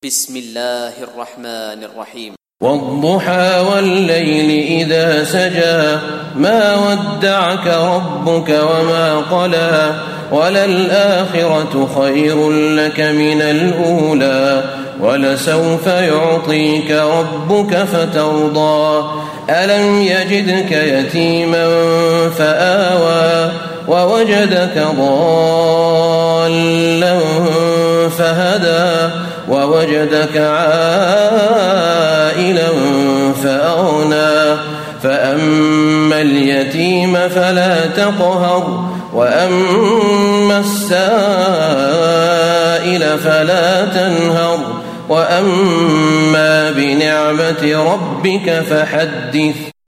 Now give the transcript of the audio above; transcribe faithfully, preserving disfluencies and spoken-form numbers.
بسم الله الرحمن الرحيم. والضحى والليل إذا سجى ما ودعك ربك وما قلى وللآخرة خير لك من الأولى ولسوف يعطيك ربك فترضى ألم يجدك يتيما فآوى ووجدك ضالا فهدى ووجدك عائلا فأغنى فأما اليتيم فلا تقهر وأما السائل فلا تنهر وأما بنعمة ربك فحدث.